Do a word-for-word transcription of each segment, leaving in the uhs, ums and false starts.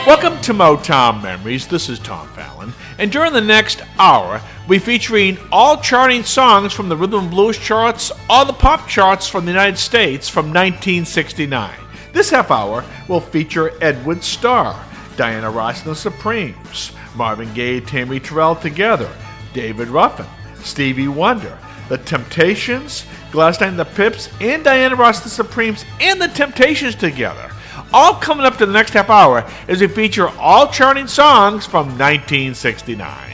Welcome to Motown Memories. This is Tom Fallon, and during the next hour, we're featuring all charting songs from the rhythm and blues charts, all the pop charts from the United States from nineteen sixty-nine. This half hour will feature Edward Starr, Diana Ross and the Supremes, Marvin Gaye, Tammy Terrell Together, David Ruffin, Stevie Wonder, The Temptations, Gladys Knight and the Pips, and Diana Ross and the Supremes, and The Temptations together. All coming up to the next half hour as we feature all charting songs from nineteen sixty-nine.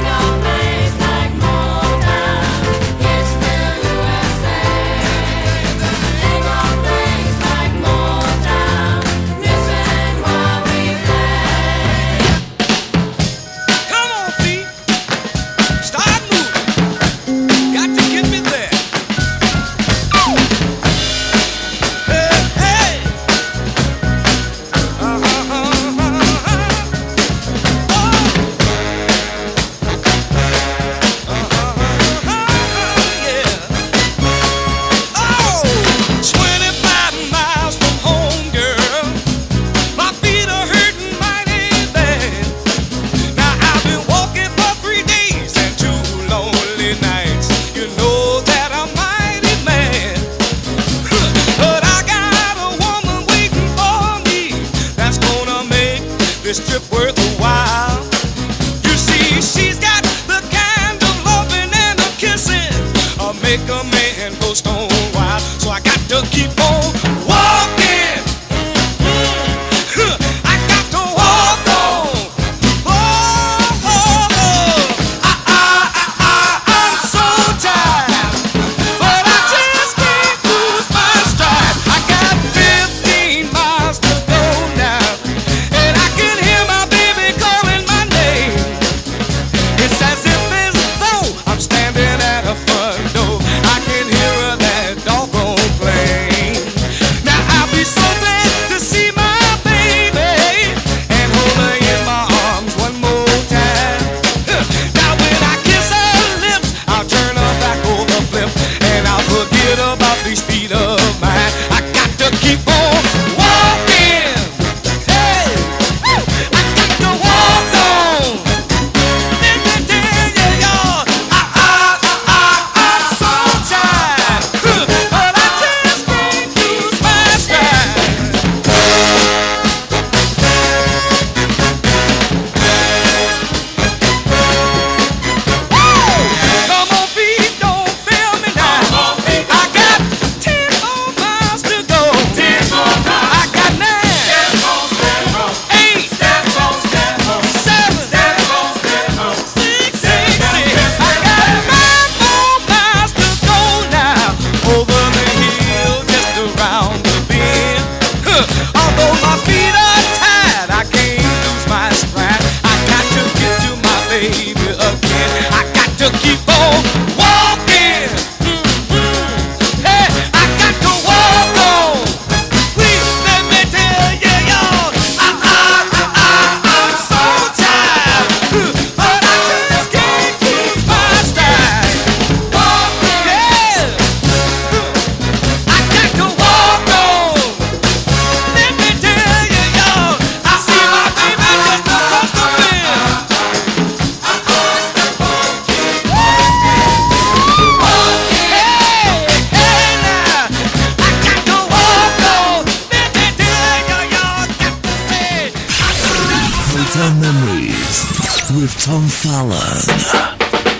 Tom Fallon.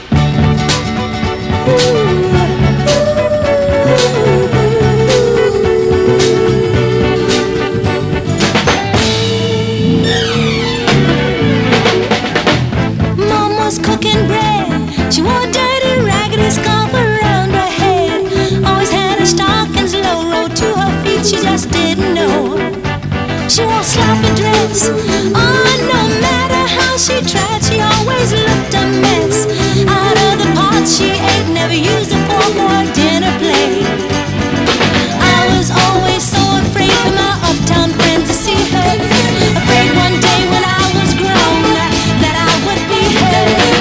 Cooking bread, she wore a dirty, raggedy scarf around her head. Always had her stockings low, rolled to her feet, she just didn't know. She wore a sloppy dress, oh, no matter how she tried, she always looked a mess. Out of the pots she ate, never used a fork or a dinner plate. I was always so afraid for my uptown friends to see her, afraid one day when I was grown that I would be her.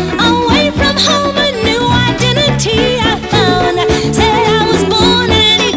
Away from home, a new identity I found. Said I was born an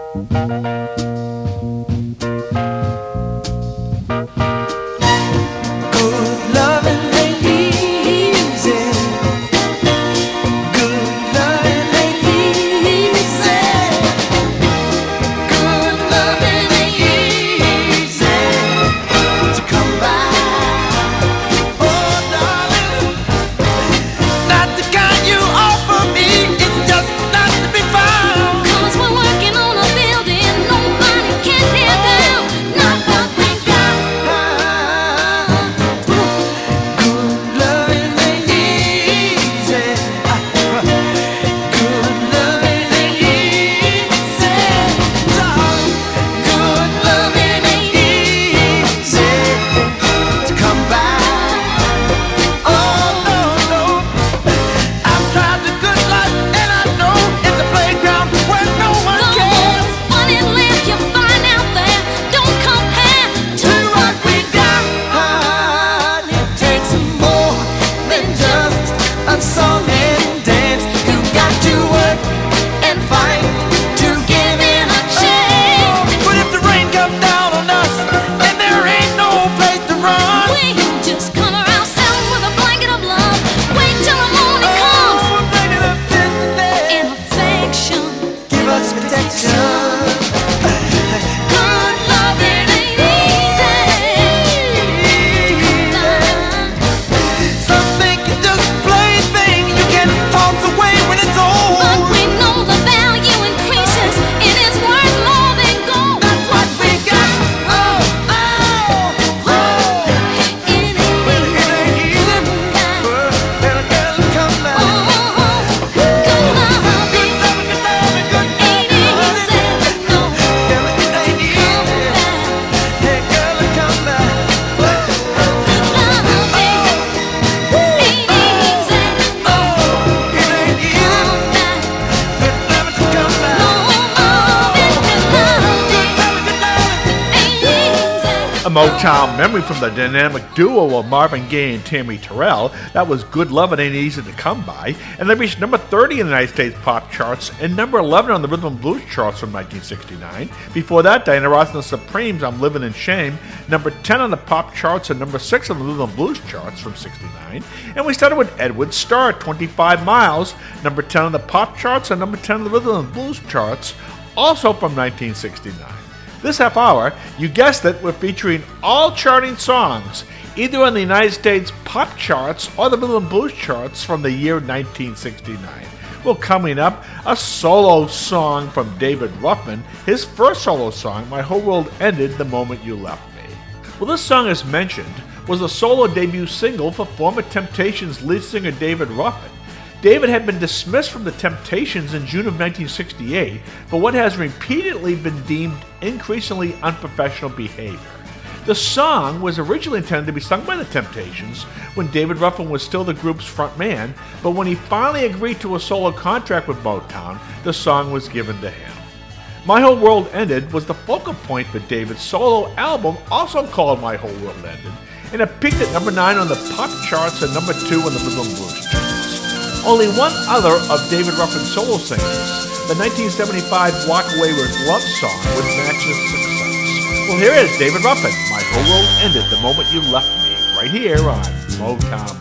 Motown memory from the dynamic duo of Marvin Gaye and Tammy Terrell. That was Good Lovin' Ain't Easy to Come By, and they reached number thirty in the United States pop charts and number eleven on the Rhythm and Blues charts from nineteen sixty-nine. Before that, Diana Ross and the Supremes, I'm Livin' in Shame, number ten on the pop charts and number six on the Rhythm and Blues charts from sixty-nine. And we started with Edward Starr, twenty-five miles, number ten on the pop charts and number ten on the Rhythm and Blues charts, also from nineteen sixty-nine. This half hour, you guessed it, we're featuring all charting songs, either on the United States pop charts or the Rhythm and Blues charts from the year nineteen sixty-nine. Well, coming up, a solo song from David Ruffin, his first solo song, My Whole World Ended the Moment You Left Me. Well, this song, as mentioned, was a solo debut single for former Temptations lead singer David Ruffin. David had been dismissed from the Temptations in June of nineteen sixty-eight for what has repeatedly been deemed increasingly unprofessional behavior. The song was originally intended to be sung by the Temptations when David Ruffin was still the group's front man, but when he finally agreed to a solo contract with Motown, the song was given to him. My Whole World Ended was the focal point for David's solo album, also called My Whole World Ended, and it peaked at number nine on the pop charts and number two on the Rhythm and Blues charts. Only one other of David Ruffin's solo singles, the nineteen seventy-five Walk Away With Love song, would match this success. Well, here is David Ruffin, My Whole World Ended the Moment You Left Me, right here on Motown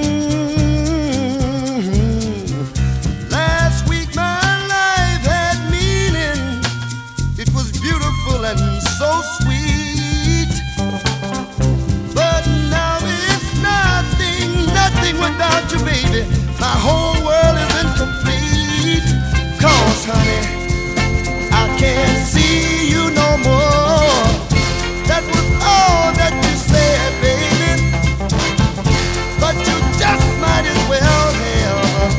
Memories. Mm-hmm. Last week my life had meaning. It was beautiful and so sweet. But now it's nothing, nothing without you, baby. My whole world is incomplete. 'Cause, honey, I can't see you no more. That was all that you said, baby. But you just might as well have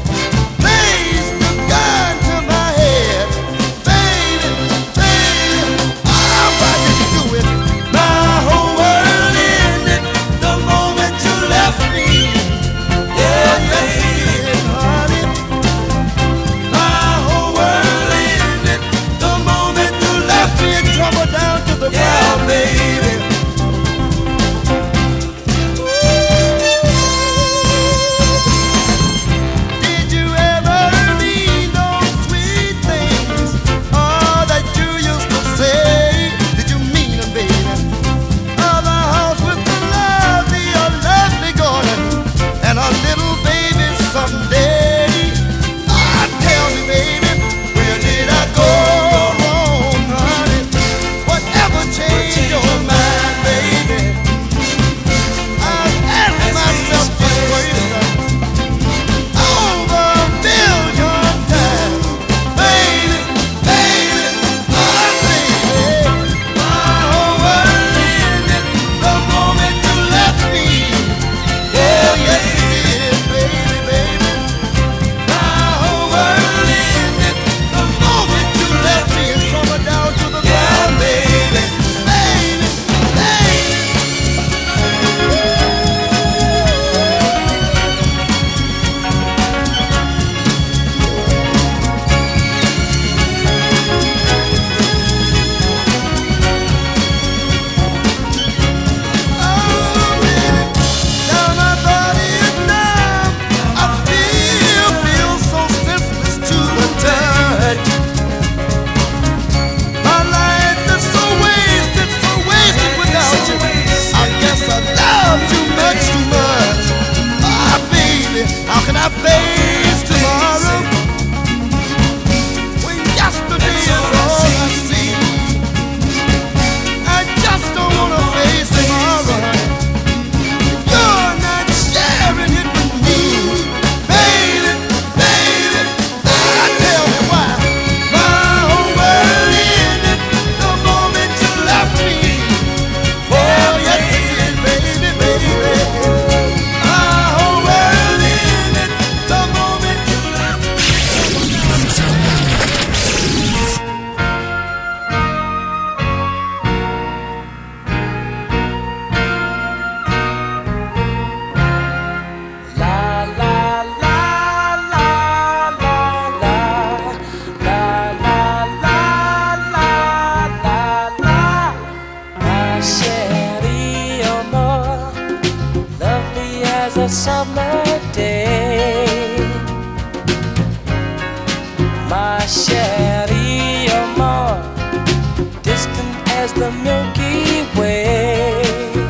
placed the gun to my head. Baby, baby, oh, why did you do it? My whole world ended the moment you left me. Yeah, yeah, honey. My whole world summer day. My chérie, you're more distant as the Milky Way.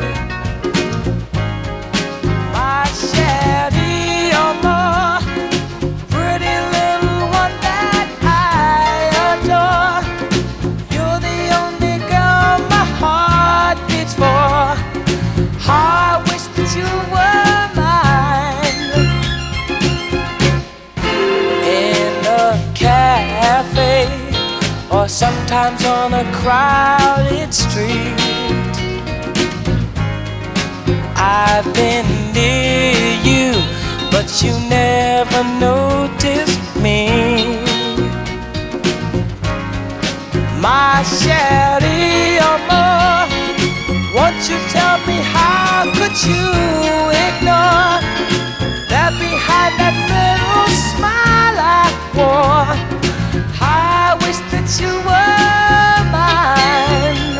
My chérie, you're more pretty little one that I adore. You're the only girl my heart beats for. I wish that you were mine. In a cafe, or sometimes on a crowded street, I've been near you, but you never noticed me. My chérie, amor, won't you tell me how could you ignore that behind that little smile I wore? I wish that you were mine.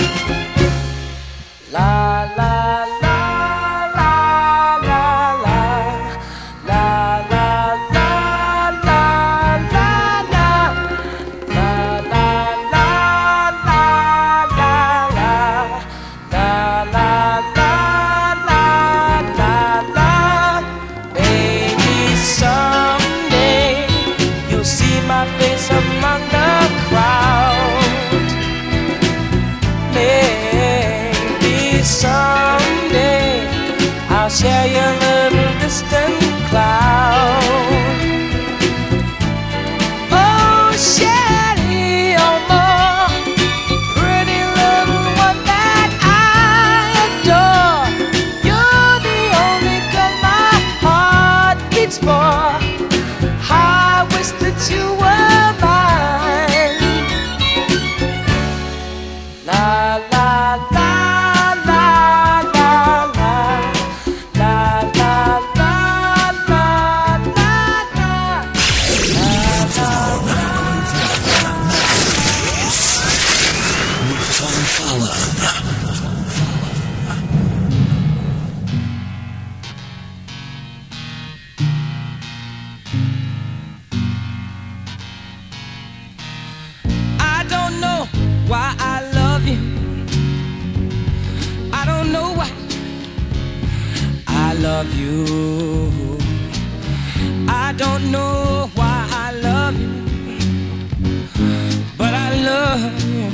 La la la la la la la la la la la la la la among the crowd. Maybe someday I'll share your little distant cloud. Oh, chérie, oh, more pretty little one that I adore. You're the only girl my heart beats for. I wish that you were mine. La la la la la la la la la la la With Tom Fallon. Why I love you, I don't know why I love you. I don't know why I love you, but I love you.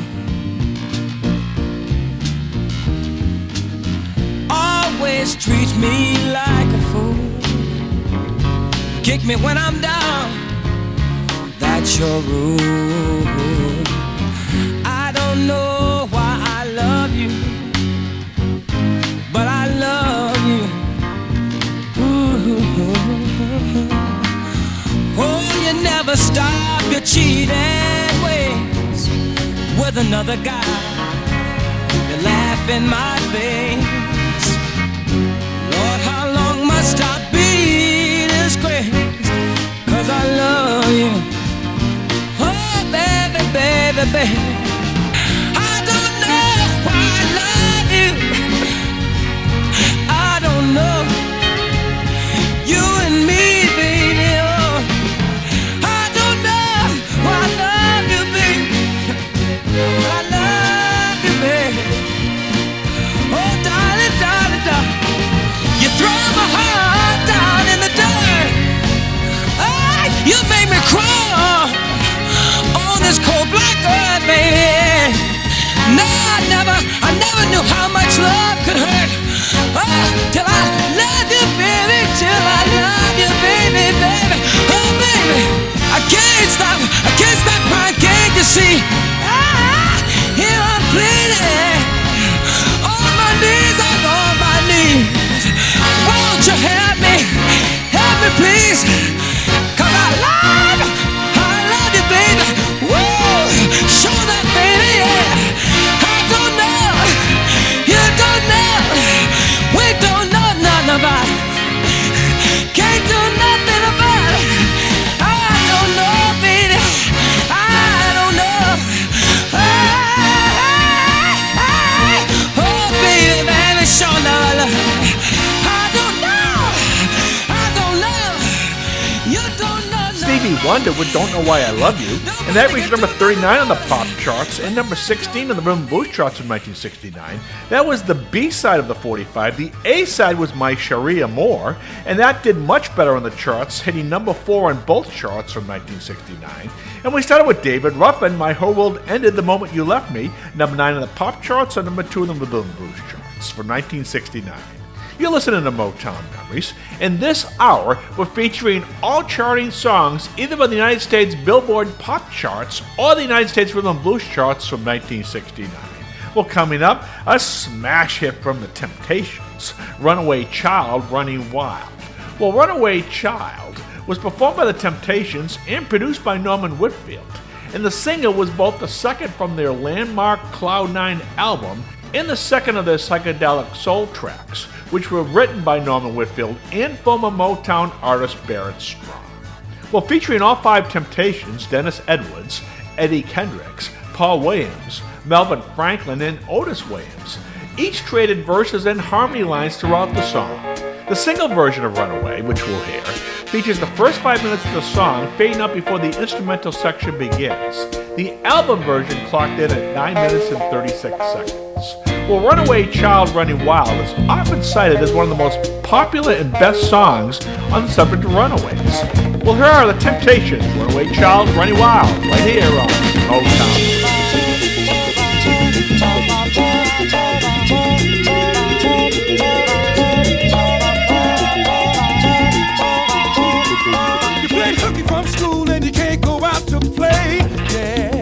Always treats me like a fool, kick me when I'm down, that's your rule. I don't know why I love you, but I love you. Ooh. Oh, you never stop your cheating ways with another guy. You laugh in my face. Lord, how long must I be disgraced? 'Cause I love you. Oh, baby, baby, baby, I don't know why I love you. I don't know. You and me, baby, oh, I don't know why I love you, baby. I love you, baby. Oh, darling, darling, darling, you throw my heart down in the dirt. Oh, you make me crawl on this cold black earth, baby. No, I never, I never London with Don't Know Why I Love You, and that reached number thirty-nine on the pop charts and number sixteen on the rhythm and blues charts in nineteen sixty-nine. That was the B-side of the forty-five. The A-side was My Sharia Moore, and that did much better on the charts, hitting number four on both charts from nineteen sixty-nine. And we started with David Ruffin, My Whole World Ended the Moment You Left Me, number nine on the pop charts and number two on the rhythm and blues charts from nineteen sixty-nine. You're listening to Motown Memories, and this hour we're featuring all charting songs either by the United States Billboard Pop Charts or the United States Rhythm and Blues Charts from nineteen sixty-nine. Well, coming up, a smash hit from the Temptations, Runaway Child, Running Wild. Well, Runaway Child was performed by the Temptations and produced by Norman Whitfield, and the single was both the second from their landmark Cloud Nine album and the second of their psychedelic soul tracks, which were written by Norman Whitfield and former Motown artist Barrett Strong. Well, featuring all five Temptations, Dennis Edwards, Eddie Kendricks, Paul Williams, Melvin Franklin, and Otis Williams. Each traded verses and harmony lines throughout the song. The single version of Runaway, which we'll hear, features the first five minutes of the song fading up before the instrumental section begins. The album version clocked in at nine minutes and thirty-six seconds. Well, Runaway Child Running Wild is often cited as one of the most popular and best songs on the subject of runaways. Well, here are the Temptations, Runaway Child Running Wild, right here on Motown. You played hooky from school and you can't go out to play, yeah.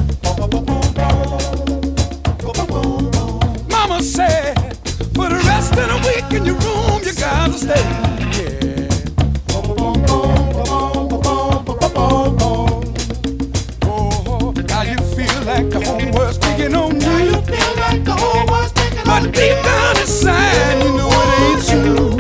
Mama said, for the rest of the week in your room you gotta stay, yeah. Oh, now you feel like the whole world's picking on you. Now you feel like the whole world's picking on you. But deep down inside you know it ain't true.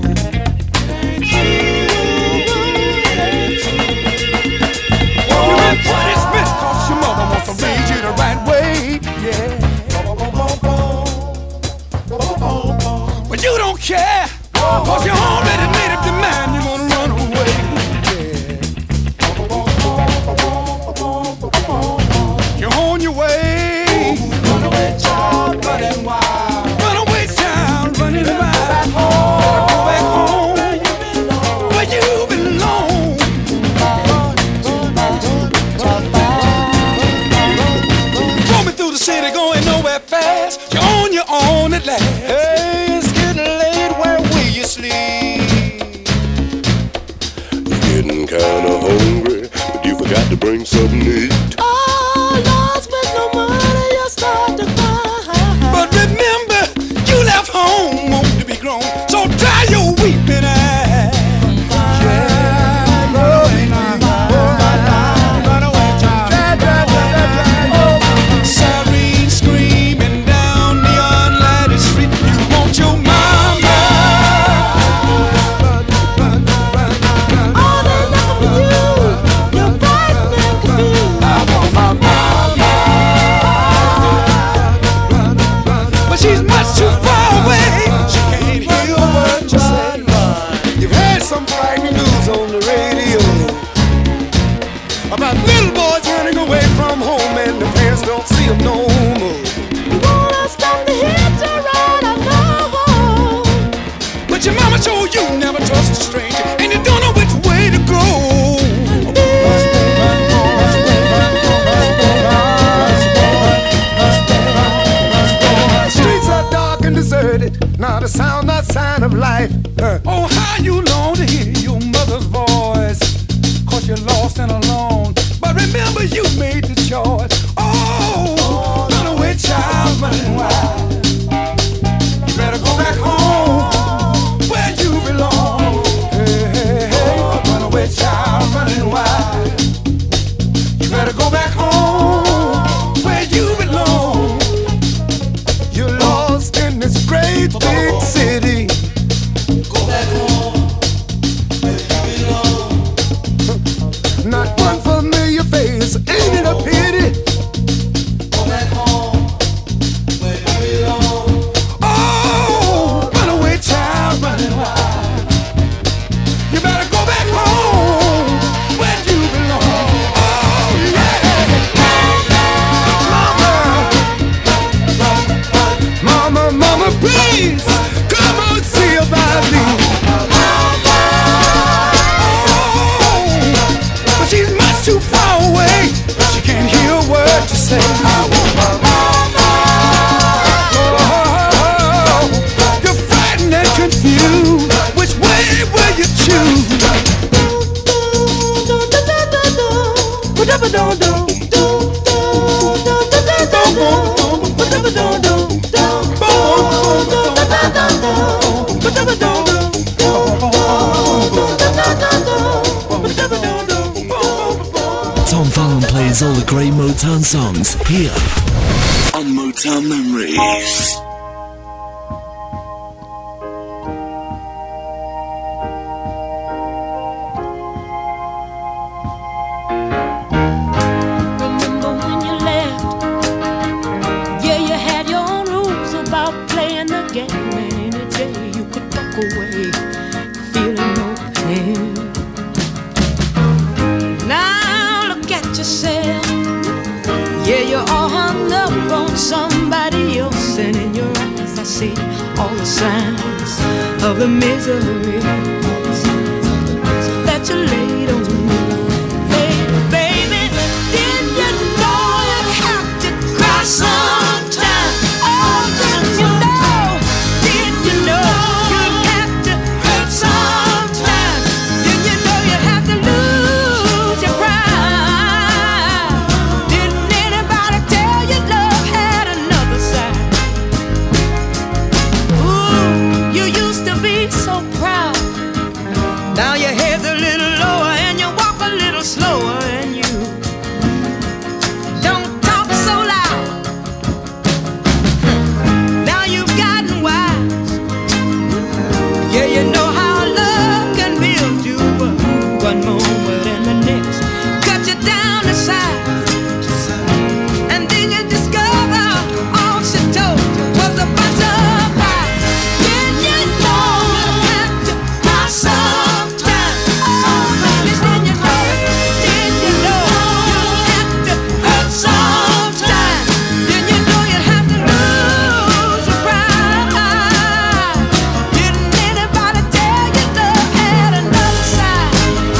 Cause your mother wants to raise you the right way, yeah. But you don't care, cause you already made up your mind you're gonna run away, yeah. You're on your way. Runaway child running wild. Runaway child running wild. Back home, back home, where you belong. City going nowhere fast. You're on your own at last. Hey, it's getting late. Where will you sleep? You're getting kinda hungry, but you forgot to bring something to eat. Oh, lost with no money, you start to cry. But remember, you left home wanting to be grown, so dry your weeping eyes. About little boys running away from home and the parents don't see them no more. You wanna stop the hits or ride or go home. But your mama told you never trust a stranger, and you don't know which way to go. The streets are dark and deserted, not a sound, not sign of life. Uh. Oh, how you long to hear your mother's voice, cause you're lost and alone. But remember you made the choice. Oh, There's all the great Motown songs here on Motown Memories. Remember when you left? Yeah, you had your own rules about playing the game, and any day you could walk away feeling no pain. Now look at yourself. Yeah, you're all hung up on somebody else, and in your eyes I see all the signs of the misery that you laid on me. Hey, baby, did you know you have to cry sometime? Oh, did you know? Did you know you have to hurt sometime? Did you know you have to lose your pride? Didn't anybody tell you love had another side? Ooh, you used to be so proud. Now your head's a little lower and you walk a little slower, and you don't talk so loud. Now you've gotten wise. Yeah, you know how love can build you up one moment and the next cut you down to size. And then you discover all she told you was a bunch of lies. Did you know you have to cry sometime? Oh, baby, did you know? Did you know you have to hurt sometime? Did you know you have to lose your pride? Didn't anybody tell you love had another side?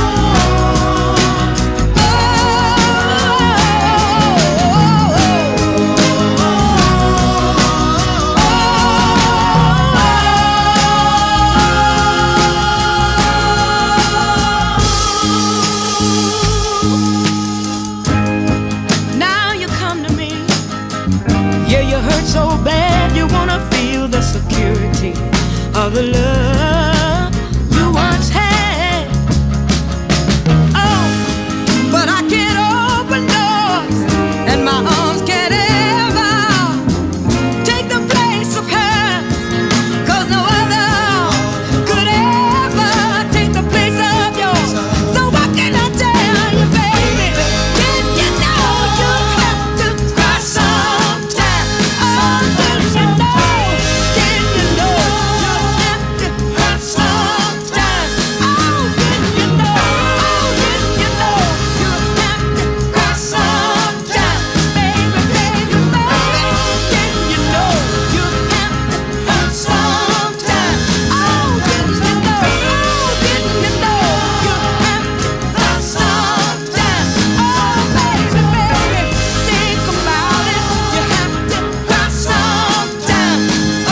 Now you come to me. Yeah, you hurt so bad you wanna feel the security of the love you once had. Oh, but I can't open doors, and my arms can't ever take the place of her, 'cause no other could ever take the place of yours. So what can I tell you, baby? Did you know you have to cry sometime? Oh, did you know? Did you know you have to hurt sometime? Oh, did you know? Oh, did you know you have to cry sometime? Baby, baby, baby, did you know you have to hurt sometime? Oh, did you know? Oh, did you know you have to hurt sometime? Oh, baby, baby, think about it. You have to cry sometime. Oh,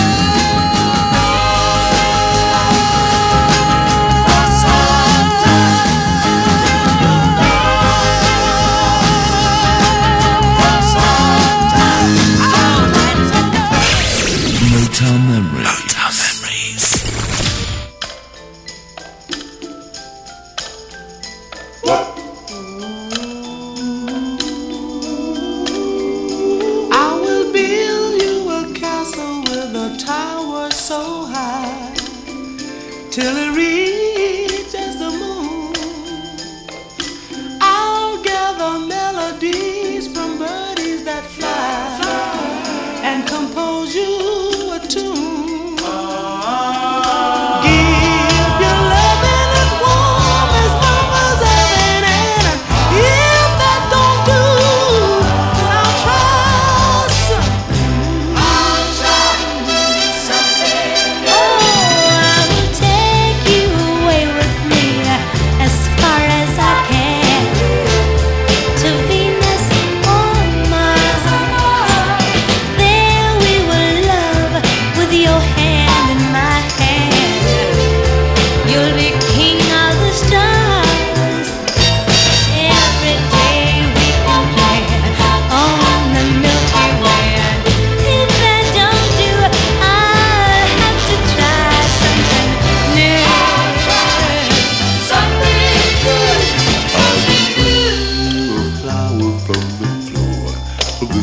Motown Memories. Motown Memories. I will build you a castle with a tower so high till it reaches the moon. I'll gather melodies from birdies that fly and compose you a tune. Give your loving as warm as mama's oven, and if that don't do, I'll try something. I'll try something. oh, I will take you away with me as far as I can, to Venus or Mars. There we will love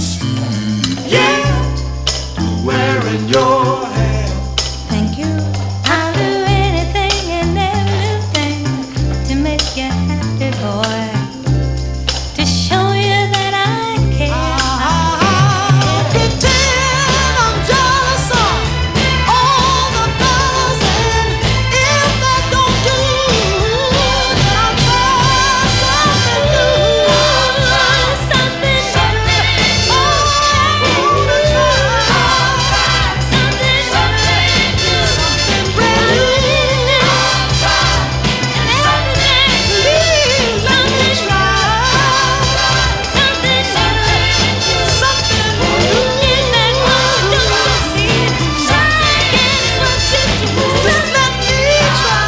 see. Yeah, to wearing your hair. Thank you. I'll do anything and everything to make you happy, boy. To show you that I care. I pretend I'm jealous of all the fellas, and if that don't do, then I'll try something new. Something, Oh, I'm gonna try something, something brand new. Please let me try something, something new. in that world don't succeed. Try again is what you do. Just let me try.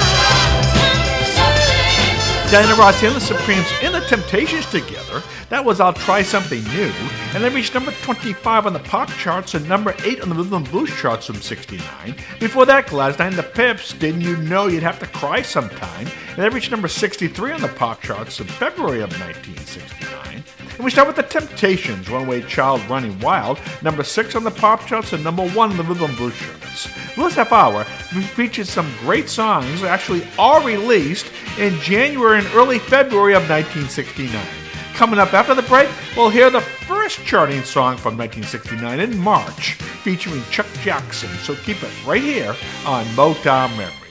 Diana Ross and the Supremes and the Temptations together. That was I'll Try Something New. And they reached number twenty-five on the pop charts and number eight on the rhythm and blues charts from sixty-nine. Before that, Gladys and the Pips, Didn't You Know You'd Have to Cry Sometime? And they reached number sixty-three on the pop charts in February of nineteen sixty-nine. And we start with the Temptations, Runaway Child Running Wild, number six on the pop charts and number one on the rhythm and blues charts. This half hour, we featured some great songs that actually all released in January and early February of nineteen sixty-nine. Coming up after the break, we'll hear the first charting song from nineteen sixty-nine in March, featuring Chuck Jackson. So keep it right here on Motown Memories.